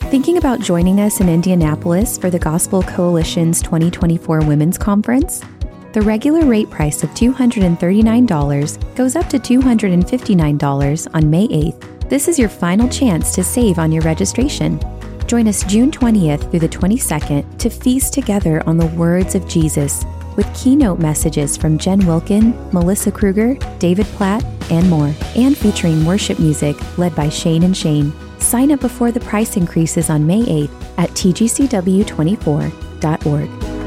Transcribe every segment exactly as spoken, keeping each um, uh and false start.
Thinking about joining us in Indianapolis for the Gospel Coalition's twenty twenty-four Women's Conference? The regular rate price of two hundred thirty-nine dollars goes up to two hundred fifty-nine dollars on May eighth. This is your final chance to save on your registration. Join us June twentieth through the twenty-second to feast together on the words of Jesus with keynote messages from Jen Wilkin, Melissa Kruger, David Platt, and more, and featuring worship music led by Shane and Shane. Sign up before the price increases on May eighth at t g c w twenty-four dot org.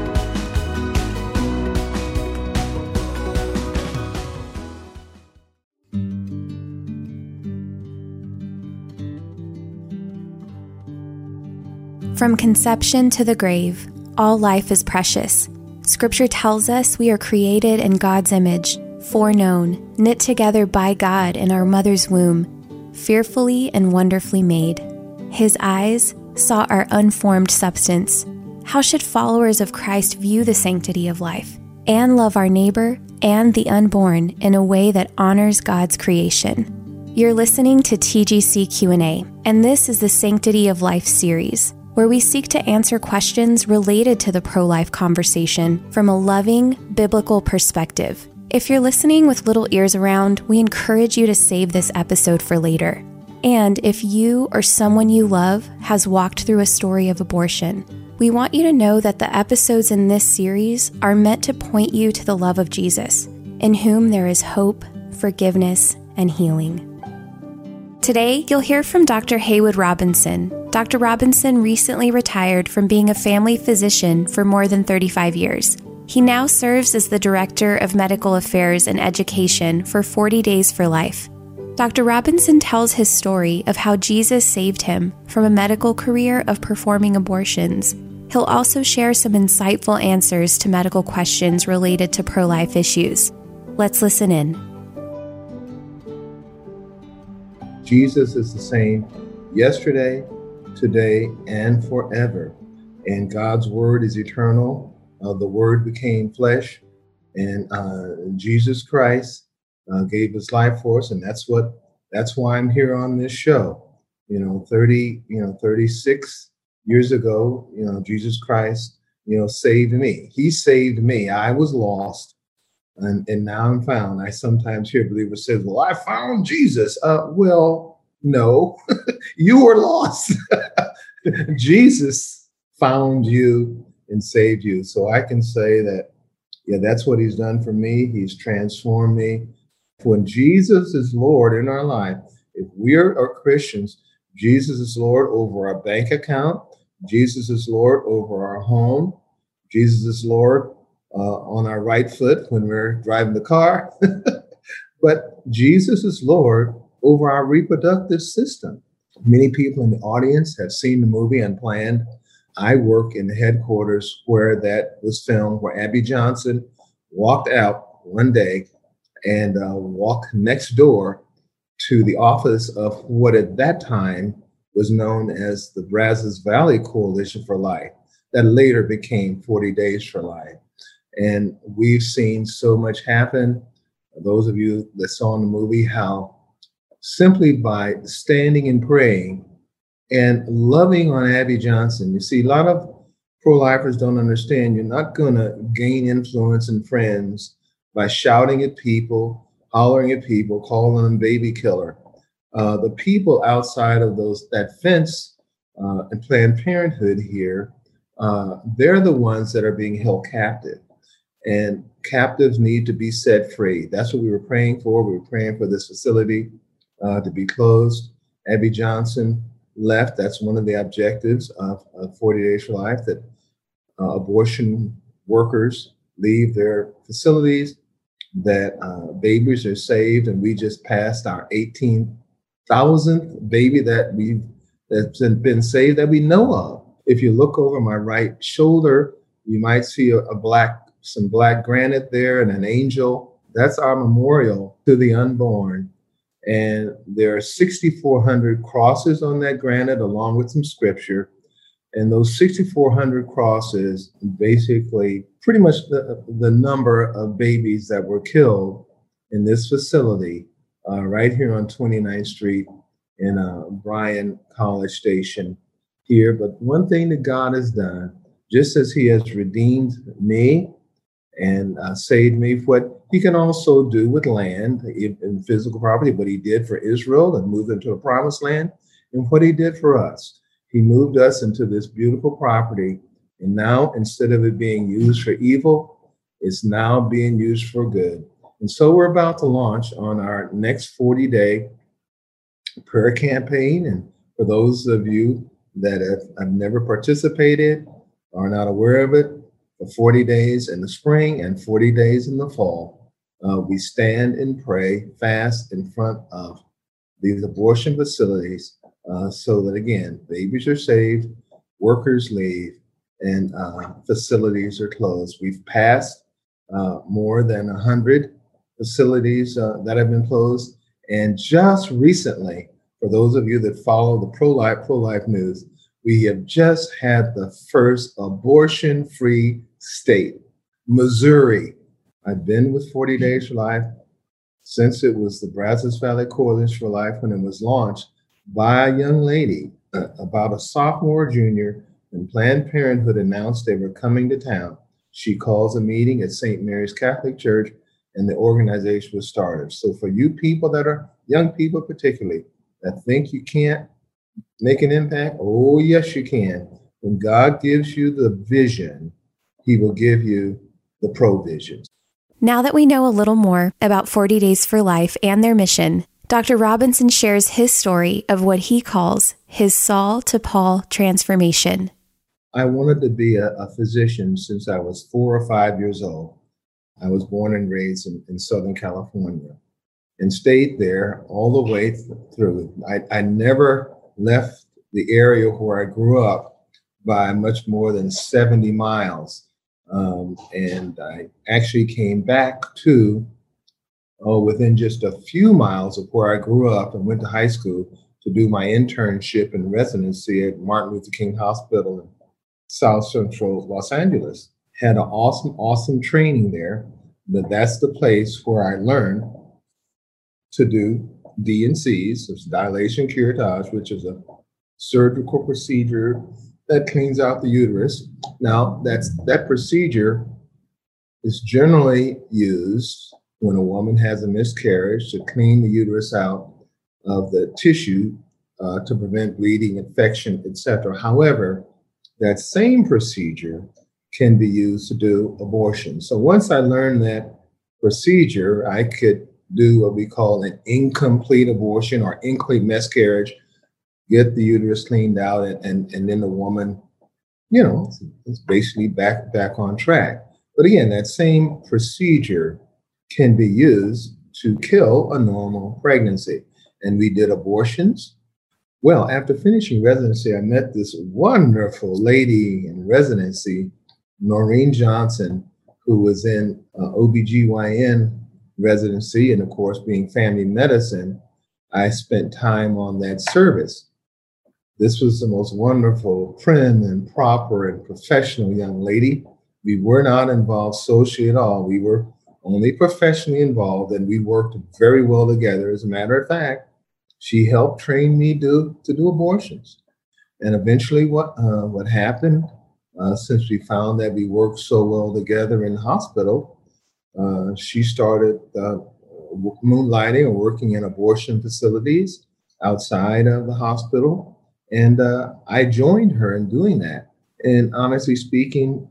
From conception to the grave, all life is precious. Scripture tells us we are created in God's image, foreknown, knit together by God in our mother's womb, fearfully and wonderfully made. His eyes saw our unformed substance. How should followers of Christ view the sanctity of life and love our neighbor and the unborn in a way that honors God's creation? You're listening to T G C Q and A, and this is the Sanctity of Life series, where we seek to answer questions related to the pro-life conversation from a loving, biblical perspective. If you're listening with little ears around, we encourage you to save this episode for later. And if you or someone you love has walked through a story of abortion, we want you to know that the episodes in this series are meant to point you to the love of Jesus, in whom there is hope, forgiveness, and healing. Today, you'll hear from Doctor Haywood Robinson. Doctor Robinson recently retired from being a family physician for more than thirty-five years. He now serves as the Director of Medical Affairs and Education for forty Days for Life. Doctor Robinson tells his story of how Jesus saved him from a medical career of performing abortions. He'll also share some insightful answers to medical questions related to pro-life issues. Let's listen in. Jesus is the same yesterday, today, and forever. And God's word is eternal. Uh, the word became flesh, and uh, Jesus Christ uh, gave his life for us. And that's what, that's why I'm here on this show. You know, thirty, you know, thirty-six years ago, you know, Jesus Christ, you know, saved me. He saved me. I was lost. And, and now I'm found. I sometimes hear believers say, well, I found Jesus. Uh, well, no, you were lost. Jesus found you and saved you. So I can say that, yeah, that's what he's done for me. He's transformed me. When Jesus is Lord in our life, if we are, are Christians, Jesus is Lord over our bank account. Jesus is Lord over our home. Jesus is Lord Uh, on our right foot when we're driving the car. But Jesus is Lord over our reproductive system. Many people in the audience have seen the movie Unplanned. I work in the headquarters where that was filmed, where Abby Johnson walked out one day and uh, walked next door to the office of what at that time was known as the Brazos Valley Coalition for Life, that later became forty Days for Life. And we've seen so much happen. Those of you that saw in the movie, how simply by standing and praying and loving on Abby Johnson, you see, a lot of pro-lifers don't understand you're not going to gain influence and friends by shouting at people, hollering at people, calling them baby killer. Uh, the people outside of those that fence uh, and Planned Parenthood here, uh, they're the ones that are being held captive. And captives need to be set free. That's what we were praying for. We were praying for this facility uh, to be closed. Abby Johnson left. That's one of the objectives of, of forty Days for Life, that uh, abortion workers leave their facilities, that uh, babies are saved. And we just passed our eighteen thousandth baby that we've that's been saved that we know of. If you look over my right shoulder, you might see a, a black some black granite there and an angel. That's our memorial to the unborn. And there are sixty-four hundred crosses on that granite, along with some scripture. And those sixty-four hundred crosses, basically pretty much the, the number of babies that were killed in this facility uh, right here on twenty-ninth Street in uh, Bryan College Station. here. But one thing that God has done, just as he has redeemed me and uh, saved me, what he can also do with land and physical property, what he did for Israel and moved into the promised land, and what he did for us. He moved us into this beautiful property. And now, instead of it being used for evil, it's now being used for good. And so we're about to launch on our next forty day prayer campaign. And for those of you that have, have never participated, are not aware of it, for forty days in the spring and forty days in the fall, uh, we stand and pray, fast in front of these abortion facilities uh, so that, again, babies are saved, workers leave, and uh, facilities are closed. We've passed uh, more than one hundred facilities uh, that have been closed. And just recently, for those of you that follow the pro-life, pro-life news, we have just had the first abortion-free state, Missouri. I've been with forty Days for Life since it was the Brazos Valley Coalition for Life when it was launched by a young lady, uh, about a sophomore or junior, when Planned Parenthood announced they were coming to town. She calls a meeting at Saint Mary's Catholic Church, and the organization was started. So for you people that are, young people particularly, that think you can't make an impact, oh, yes, you can. When God gives you the vision, he will give you the provisions. Now that we know a little more about forty Days for Life and their mission, Doctor Robinson shares his story of what he calls his Saul to Paul transformation. I wanted to be a, a physician since I was four or five years old. I was born and raised in, in Southern California and stayed there all the way th- through. I, I never left the area where I grew up by much more than seventy miles. Um, and I actually came back to, oh, within just a few miles of where I grew up and went to high school to do my internship and residency at Martin Luther King Hospital in South Central Los Angeles. Had an awesome, awesome training there, but that's the place where I learned to do D and Cs, so dilation curettage, which is a surgical procedure that cleans out the uterus. Now, that's that procedure is generally used when a woman has a miscarriage to clean the uterus out of the tissue uh, to prevent bleeding, infection, et cetera. However, that same procedure can be used to do abortion. So once I learned that procedure, I could do what we call an incomplete abortion or incomplete miscarriage, get the uterus cleaned out, and, and, and then the woman, you know, it's basically back, back on track. But again, that same procedure can be used to kill a normal pregnancy. And we did abortions. Well, after finishing residency, I met this wonderful lady in residency, Noreen Johnson, who was in uh, O B G Y N residency. And of course, being family medicine, I spent time on that service. This was the most wonderful, prim and proper and professional young lady. We were not involved socially at all. We were only professionally involved, and we worked very well together. As a matter of fact, she helped train me to, to do abortions. And eventually what, uh, what happened, uh, since we found that we worked so well together in the hospital, uh, she started uh, moonlighting or working in abortion facilities outside of the hospital. And uh, I joined her in doing that. And honestly speaking,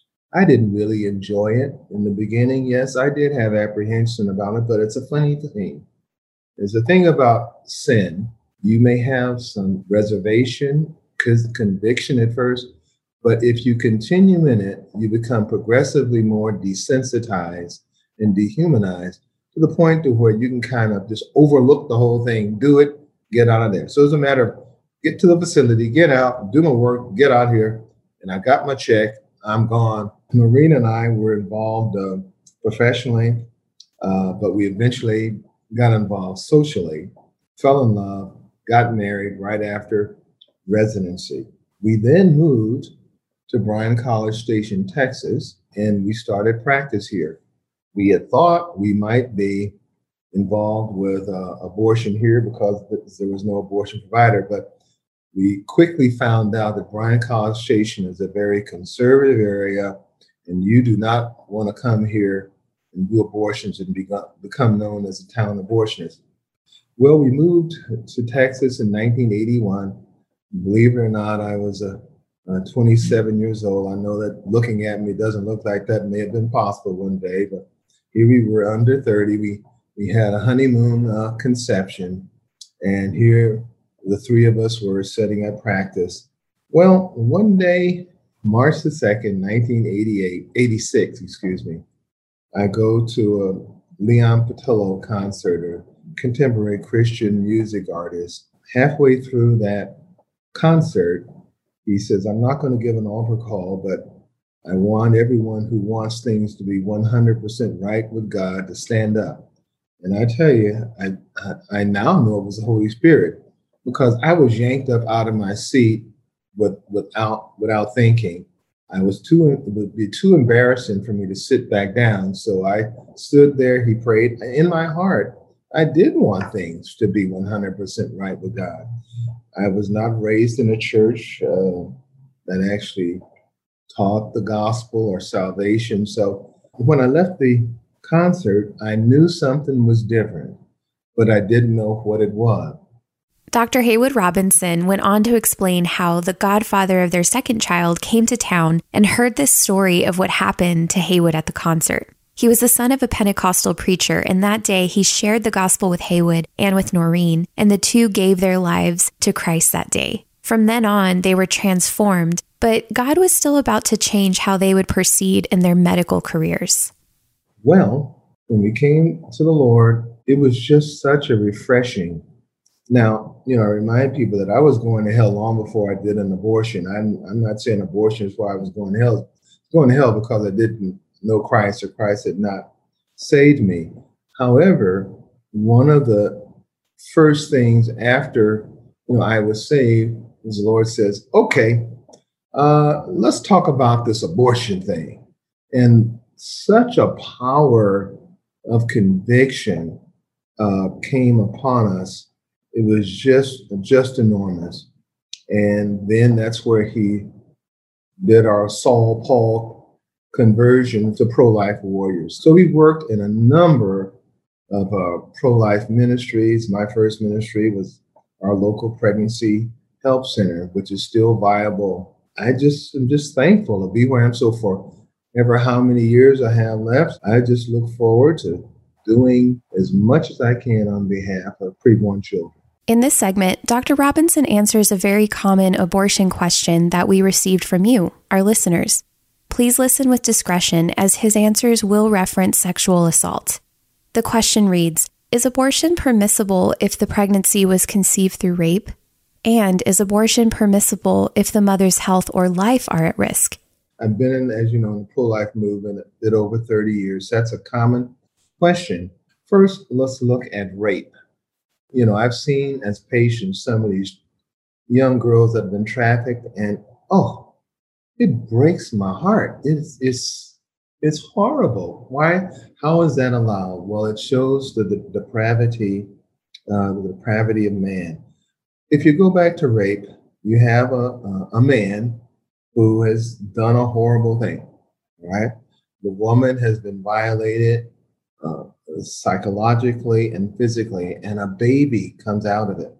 I didn't really enjoy it in the beginning. Yes, I did have apprehension about it, but it's a funny thing. There's a thing about sin. You may have some reservation, conviction at first, but if you continue in it, you become progressively more desensitized and dehumanized to the point to where you can kind of just overlook the whole thing, do it, get out of there. So it's a matter of get to the facility, get out, do my work, get out here. And I got my check, I'm gone. Noreen and I were involved uh, professionally, uh, but we eventually got involved socially, fell in love, got married right after residency. We then moved to Bryan College Station, Texas, and we started practice here. We had thought we might be involved with uh, abortion here because there was no abortion provider, but We quickly found out that Bryan College Station is a very conservative area, and you do not want to come here and do abortions and be, become known as a town abortionist. Well, we moved to Texas in nineteen eighty-one. Believe it or not, I was a, a twenty-seven years old. I know that looking at me doesn't look like that may have been possible one day, but here we were under thirty. We we had a honeymoon uh, conception, and here the three of us were setting up practice. Well, one day, March the second, nineteen eighty-eight, eighty-six, excuse me, I go to a Leon Patillo concert, a contemporary Christian music artist. Halfway through that concert, he says, I'm not going to give an altar call, but I want everyone who wants things to be one hundred percent right with God to stand up. And I tell you, I, I, I now know it was the Holy Spirit, because I was yanked up out of my seat with, without, without thinking. I was too, it would be too embarrassing for me to sit back down. So I stood there, he prayed. In my heart, I did want things to be one hundred percent right with God. I was not raised in a church uh, that actually taught the gospel or salvation. So when I left the concert, I knew something was different, but I didn't know what it was. Doctor Haywood Robinson went on to explain how the godfather of their second child came to town and heard this story of what happened to Haywood at the concert. He was the son of a Pentecostal preacher, and that day he shared the gospel with Haywood and with Noreen, and the two gave their lives to Christ that day. From then on, they were transformed, but God was still about to change how they would proceed in their medical careers. Well, when we came to the Lord, it was just such a refreshing. Now, you know, I remind people that I was going to hell long before I did an abortion. I'm, I'm not saying abortion is why I was going to hell. I was going to hell because I didn't know Christ, or Christ had not saved me. However, one of the first things after, you know, I was saved is the Lord says, okay, uh, let's talk about this abortion thing. And such a power of conviction uh, came upon us. It was just, just enormous. And then that's where he did our Saul Paul conversion to pro-life warriors. So we worked in a number of uh, pro-life ministries. My first ministry was our local pregnancy help center, which is still viable. I just am just thankful to be where I am. So for ever how many years I have left, I just look forward to doing as much as I can on behalf of preborn children. In this segment, Doctor Robinson answers a very common abortion question that we received from you, our listeners. Please listen with discretion, as his answers will reference sexual assault. The question reads, is abortion permissible if the pregnancy was conceived through rape? And is abortion permissible if the mother's health or life are at risk? I've been in, as you know, in the pro-life movement a bit over thirty years. That's a common question. First, let's look at rape. You know, I've seen as patients some of these young girls that have been trafficked, and oh, it breaks my heart. It's it's it's horrible. Why? How is that allowed? Well, it shows the, the depravity, uh, the depravity of man. If you go back to rape, you have a a, a man who has done a horrible thing, right? The woman has been violated uh, psychologically and physically, and a baby comes out of it.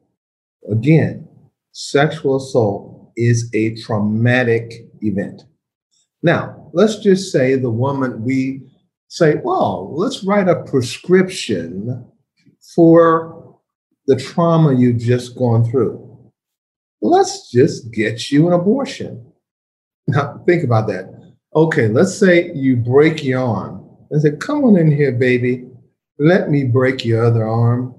Again, sexual assault is a traumatic event. Now, let's just say the woman, we say, well, let's write a prescription for the trauma you've just gone through. Let's just get you an abortion. Now, think about that. Okay, let's say you break your arm. I said, come on in here, baby. Let me break your other arm.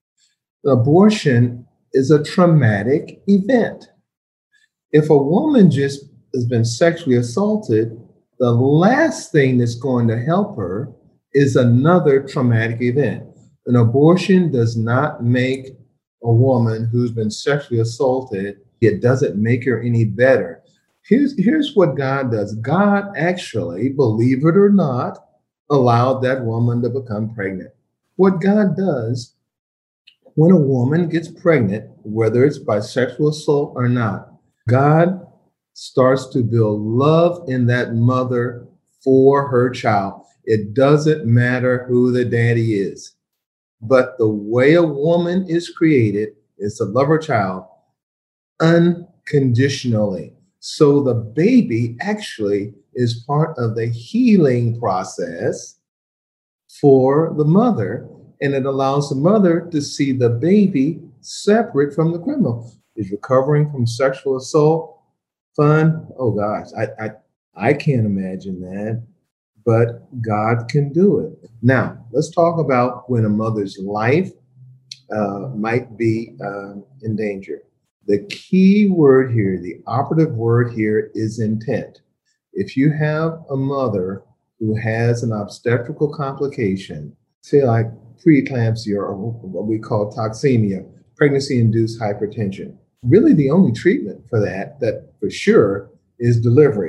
Abortion is a traumatic event. If a woman just has been sexually assaulted, the last thing that's going to help her is another traumatic event. An abortion does not make a woman who's been sexually assaulted, it doesn't make her any better. Here's, here's what God does. God actually, believe it or not, allowed that woman to become pregnant. What God does, when a woman gets pregnant, whether it's by sexual assault or not, God starts to build love in that mother for her child. It doesn't matter who the daddy is. But the way a woman is created is to love her child unconditionally. So the baby actually is part of the healing process for the mother, and it allows the mother to see the baby separate from the criminal. Is recovering from sexual assault fun? Oh gosh, I I, I can't imagine that, but God can do it. Now, let's talk about when a mother's life uh, might be uh, in danger. The key word here, the operative word here is intent. If you have a mother who has an obstetrical complication, say like preeclampsia or what we call toxemia, pregnancy-induced hypertension, really the only treatment for that, that for sure, is delivery.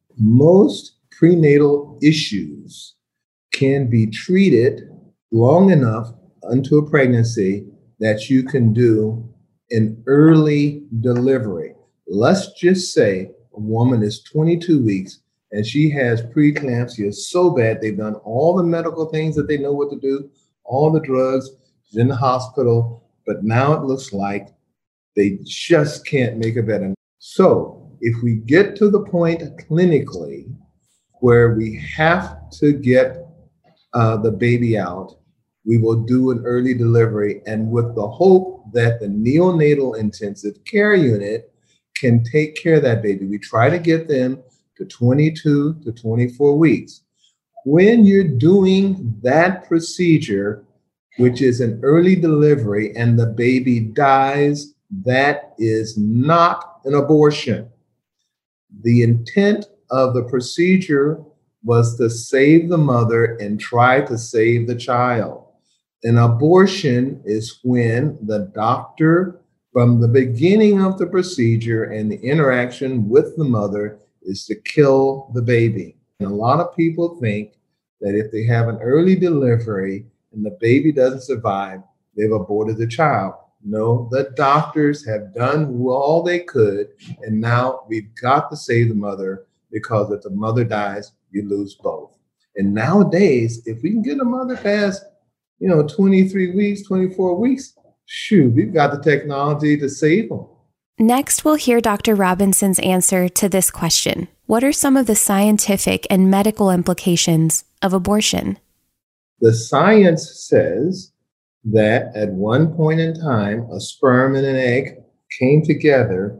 Most prenatal issues can be treated long enough unto a pregnancy that you can do an early delivery. Let's just say a woman is twenty-two weeks and she has preeclampsia so bad they've done all the medical things that they know what to do, all the drugs, she's in the hospital, but now it looks like they just can't make it better. So if we get to the point clinically where we have to get uh, the baby out, we will do an early delivery, and with the hope that the neonatal intensive care unit can take care of that baby. We try to get them to twenty-two to twenty-four weeks. When you're doing that procedure, which is an early delivery, and the baby dies, that is not an abortion. The intent of the procedure was to save the mother and try to save the child. An abortion is when the doctor, from the beginning of the procedure and the interaction with the mother, is to kill the baby. And a lot of people think that if they have an early delivery and the baby doesn't survive, they've aborted the child. No, the doctors have done all they could, and now we've got to save the mother, because if the mother dies, you lose both. And nowadays, if we can get a mother past, you know, twenty-three weeks, twenty-four weeks, shoot, we've got the technology to save them. Next, we'll hear Doctor Robinson's answer to this question. What are some of the scientific and medical implications of abortion? The science says that at one point in time, a sperm and an egg came together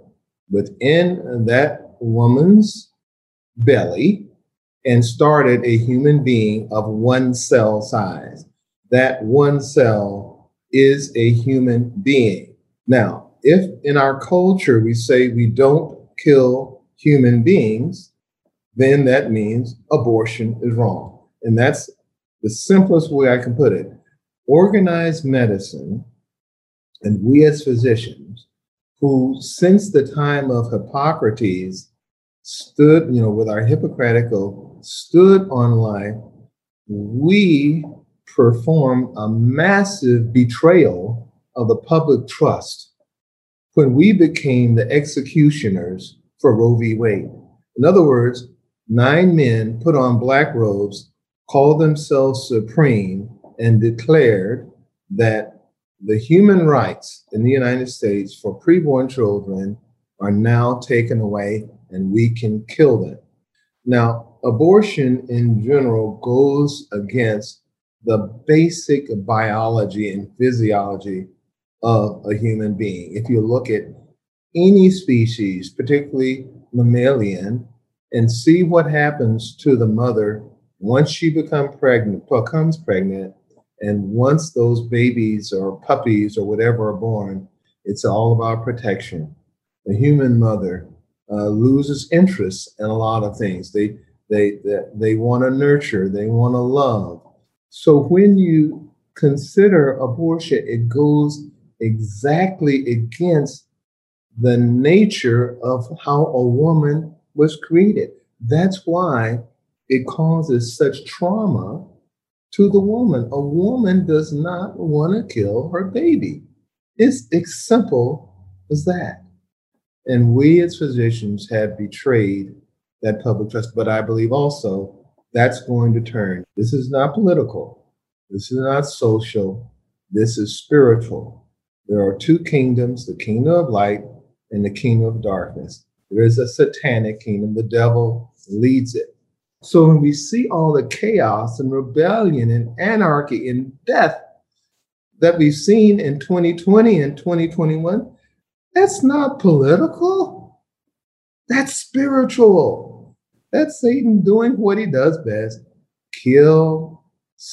within that woman's belly and started a human being of one cell size. That one cell is a human being. Now, if in our culture we say we don't kill human beings, then that means abortion is wrong. And that's the simplest way I can put it. Organized medicine, and we as physicians, who since the time of Hippocrates stood, you know, with our Hippocratic oath, stood on life, we performed a massive betrayal of the public trust when we became the executioners for Roe v. Wade. In other words, nine men put on black robes, called themselves supreme, and declared that the human rights in the United States for preborn children are now taken away and we can kill them. Now, abortion in general goes against the basic biology and physiology of a human being. If you look at any species, particularly mammalian, and see what happens to the mother once she become pregnant, becomes pregnant, and once those babies or puppies or whatever are born, it's all about protection. The human mother uh, loses interest in a lot of things. They they they, they want to nurture, they want to love. So when you consider abortion, it goes exactly against the nature of how a woman was created. That's why it causes such trauma to the woman. A woman does not want to kill her baby. It's, it's simple as that. And we as physicians have betrayed that public trust. But I believe also that's going to turn. This is not political. This is not social. This is spiritual. There are two kingdoms, the kingdom of light and the kingdom of darkness. There is a satanic kingdom. The devil leads it. So when we see all the chaos and rebellion and anarchy and death that we've seen in twenty twenty and twenty twenty-one, that's not political. That's spiritual. That's Satan doing what he does best: kill,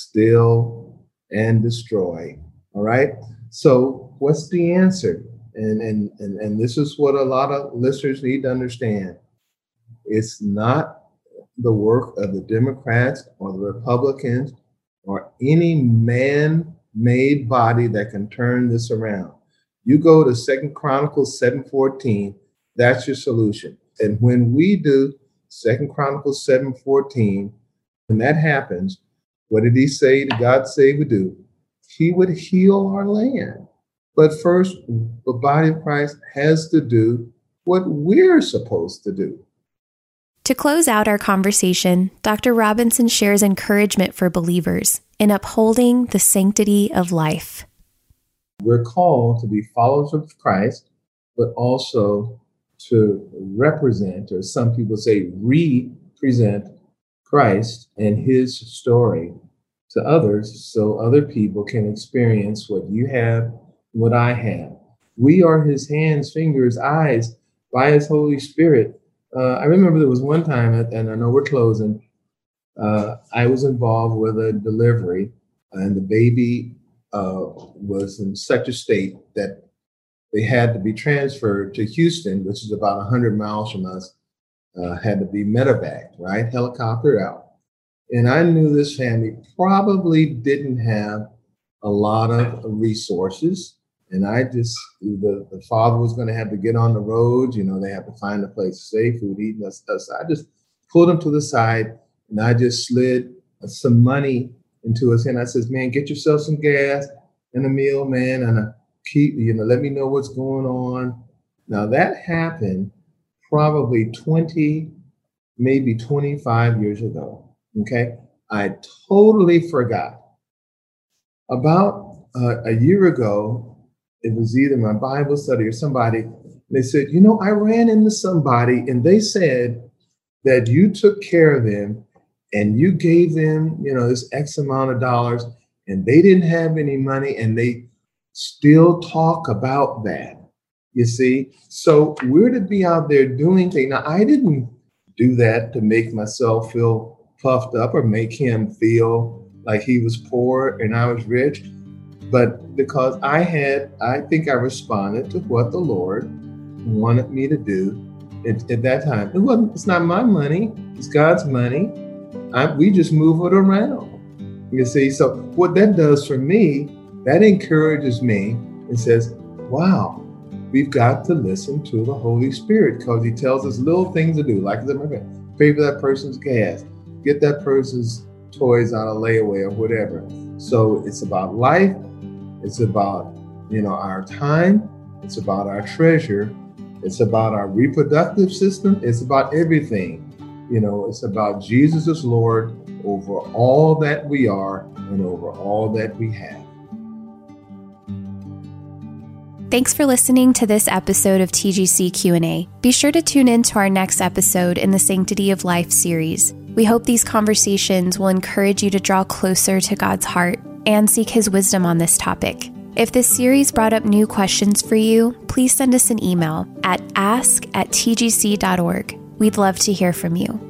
steal, and destroy. All right. So what's the answer? And, and, and, and this is what a lot of listeners need to understand. It's not the work of the Democrats or the Republicans or any man-made body that can turn this around. You go to Second Chronicles seven fourteen, that's your solution. And when we do Second Chronicles seven fourteen, when that happens, what did he say that God say would do? He would heal our land. But first, the body of Christ has to do what we're supposed to do. To close out our conversation, Doctor Robinson shares encouragement for believers in upholding the sanctity of life. We're called to be followers of Christ, but also to represent, or some people say represent, Christ and his story to others so other people can experience what you have, what I have. We are his hands, fingers, eyes by his Holy Spirit. Uh, I remember there was one time, and I know we're closing, uh, I was involved with a delivery, and the baby uh, was in such a state that they had to be transferred to Houston, which is about one hundred miles from us, uh, had to be medevaced, right? Helicoptered out. And I knew this family probably didn't have a lot of resources. And I just, the, the father was going to have to get on the road. You know, they have to find a place to stay, food, eat, and that stuff. So I just pulled him to the side and I just slid some money into his hand. I says, man, get yourself some gas and a meal, man, and a keep, you know, let me know what's going on. Now that happened probably twenty, maybe twenty-five years ago. Okay. I totally forgot. About uh, a year ago, it was either my Bible study or somebody, they said, you know, I ran into somebody and they said that you took care of them and you gave them, you know, this X amount of dollars and they didn't have any money and they still talk about that. You see? So we're to be out there doing things. Now, I didn't do that to make myself feel puffed up or make him feel like he was poor and I was rich. But because I had, I think I responded to what the Lord wanted me to do at, at that time. It wasn't, it's not my money, it's God's money. I, we just move it around. You see, so what that does for me, that encourages me and says, wow, we've got to listen to the Holy Spirit because he tells us little things to do, like pay for that person's gas, get that person's toys on a layaway or whatever. So it's about life. It's about, you know, our time. It's about our treasure. It's about our reproductive system. It's about everything. You know, it's about Jesus as Lord over all that we are and over all that we have. Thanks for listening to this episode of T G C Q and A. Be sure to tune in to our next episode in the Sanctity of Life series. We hope these conversations will encourage you to draw closer to God's heart and seek his wisdom on this topic. If this series brought up new questions for you, please send us an email at ask at t g c dot org. We'd love to hear from you.